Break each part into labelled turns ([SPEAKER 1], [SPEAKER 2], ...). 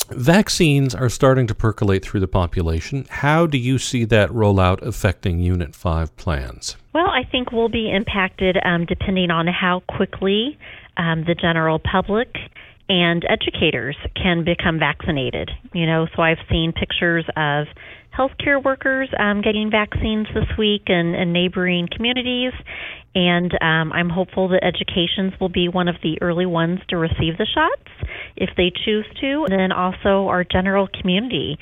[SPEAKER 1] Vaccines are starting to percolate through the population. How do you see that rollout affecting Unit 5 plans?
[SPEAKER 2] Well, I think we'll be impacted depending on how quickly the general public and educators can become vaccinated. So I've seen pictures of healthcare workers getting vaccines this week in neighboring communities, and I'm hopeful that educations will be one of the early ones to receive the shots if they choose to. And then also our general community.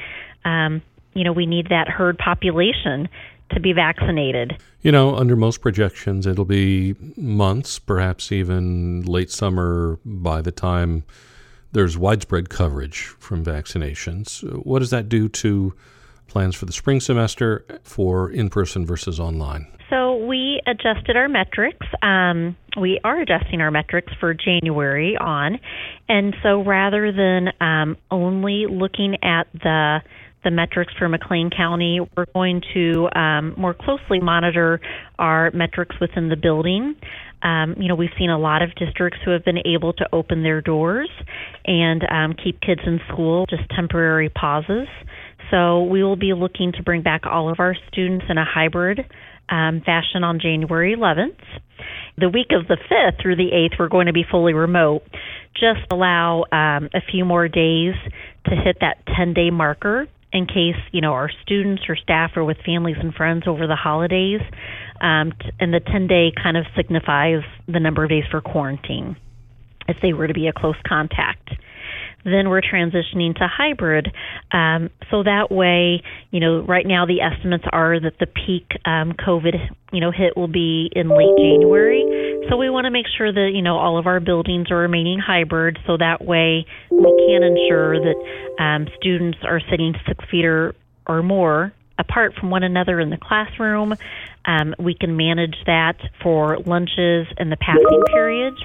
[SPEAKER 2] We need that herd population to be vaccinated.
[SPEAKER 1] Under most projections, it'll be months, perhaps even late summer by the time there's widespread coverage from vaccinations. What does that do to plans for the spring semester for in-person versus online?
[SPEAKER 2] So we adjusted our metrics. We are adjusting our metrics for January on. And so rather than only looking at the metrics for McLean County, we're going to more closely monitor our metrics within the building. We've seen a lot of districts who have been able to open their doors and keep kids in school, just temporary pauses. So we will be looking to bring back all of our students in a hybrid fashion on January 11th. The week of the 5th through the 8th, we're going to be fully remote. Just allow a few more days to hit that 10-day marker in case, our students or staff are with families and friends over the holidays. And the 10-day kind of signifies the number of days for quarantine if they were to be a close contact. Then we're transitioning to hybrid. So that way, right now the estimates are that the peak COVID, hit will be in late January. So we want to make sure that, all of our buildings are remaining hybrid. So that way we can ensure that students are sitting 6 feet or more apart from one another in the classroom. We can manage that for lunches and the passing periods.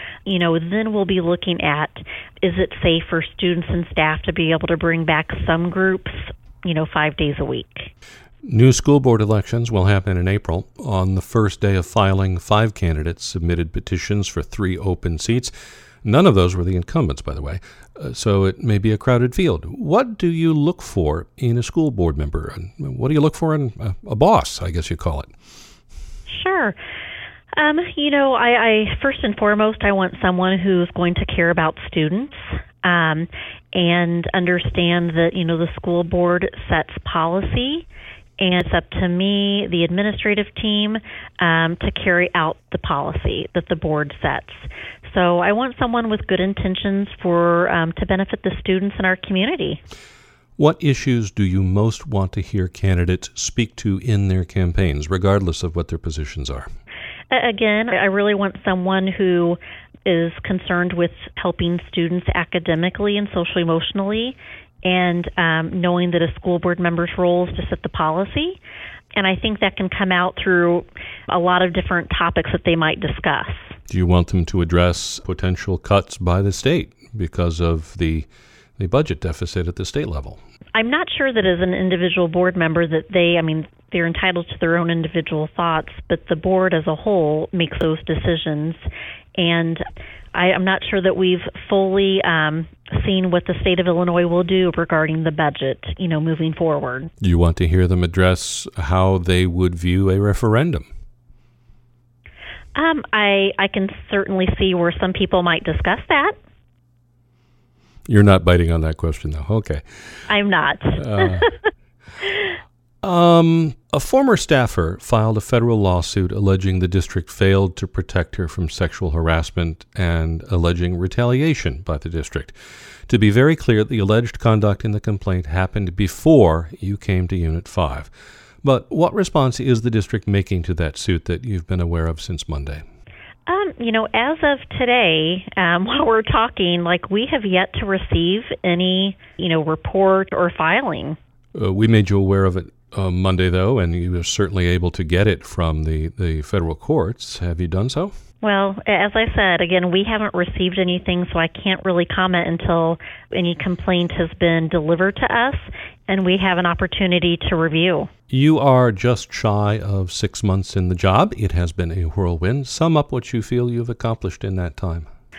[SPEAKER 2] Then we'll be looking at, is it safe for students and staff to be able to bring back some groups, 5 days a week?
[SPEAKER 1] New school board elections will happen in April. On the first day of filing, 5 candidates submitted petitions for 3 open seats. None of those were the incumbents, by the way, so it may be a crowded field. What do you look for in a school board member? And what do you look for in a boss, I guess you call it?
[SPEAKER 2] Sure. I first and foremost, I want someone who's going to care about students and understand that, the school board sets policy, and it's up to me, the administrative team, to carry out the policy that the board sets. So I want someone with good intentions to benefit the students in our community.
[SPEAKER 1] What issues do you most want to hear candidates speak to in their campaigns, regardless of what their positions are?
[SPEAKER 2] Again, I really want someone who is concerned with helping students academically and socially emotionally, and knowing that a school board member's role is to set the policy. And I think that can come out through a lot of different topics that they might discuss.
[SPEAKER 1] Do you want them to address potential cuts by the state because of the budget deficit at the state level?
[SPEAKER 2] I'm not sure that as an individual board member that they're entitled to their own individual thoughts, but the board as a whole makes those decisions. And I'm not sure that we've fully seen what the state of Illinois will do regarding the budget, moving forward.
[SPEAKER 1] Do you want to hear them address how they would view a referendum?
[SPEAKER 2] I can certainly see where some people might discuss that.
[SPEAKER 1] You're not biting on that question, though. Okay.
[SPEAKER 2] I'm not.
[SPEAKER 1] A former staffer filed a federal lawsuit alleging the district failed to protect her from sexual harassment and alleging retaliation by the district. To be very clear, the alleged conduct in the complaint happened before you came to Unit 5. But what response is the district making to that suit that you've been aware of since Monday?
[SPEAKER 2] As of today, while we're talking, we have yet to receive any, report or filing.
[SPEAKER 1] We made you aware of it Monday, though, and you were certainly able to get it from the federal courts. Have you done so?
[SPEAKER 2] Well, as I said, again, we haven't received anything, so I can't really comment until any complaint has been delivered to us and we have an opportunity to review.
[SPEAKER 1] You are just shy of 6 months in the job. It has been a whirlwind. Sum up what you feel you've accomplished in that time.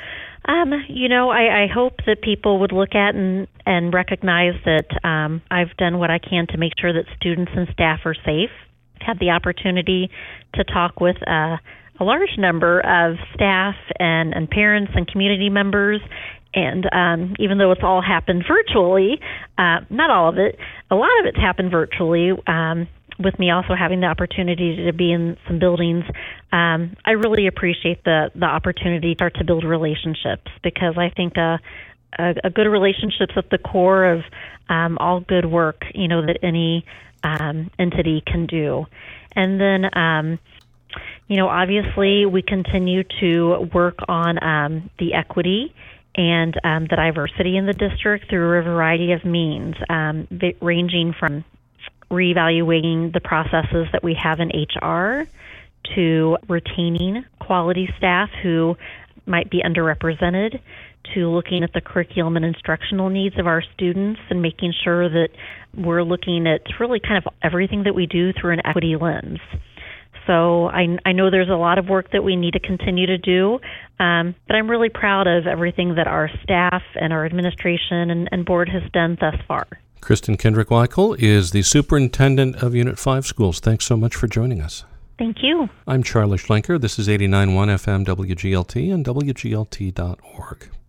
[SPEAKER 2] I hope that people would look at and recognize that I've done what I can to make sure that students and staff are safe. I've had the opportunity to talk with a large number of staff and parents and community members. And even though it's all happened virtually, not all of it, a lot of it's happened virtually, with me also having the opportunity to be in some buildings, I really appreciate the opportunity to start to build relationships, because I think a good relationship's at the core of all good work, that any entity can do. And then, obviously we continue to work on the equity and the diversity in the district through a variety of means, ranging from reevaluating the processes that we have in HR to retaining quality staff who might be underrepresented, to looking at the curriculum and instructional needs of our students and making sure that we're looking at really kind of everything that we do through an equity lens. So I know there's a lot of work that we need to continue to do, but I'm really proud of everything that our staff and our administration and board has done thus far.
[SPEAKER 1] Kristen Kendrick-Weichel is the superintendent of Unit 5 schools. Thanks so much for joining us.
[SPEAKER 2] Thank you.
[SPEAKER 1] I'm Charlie Schlenker. This is 89.1 FM WGLT and WGLT.org.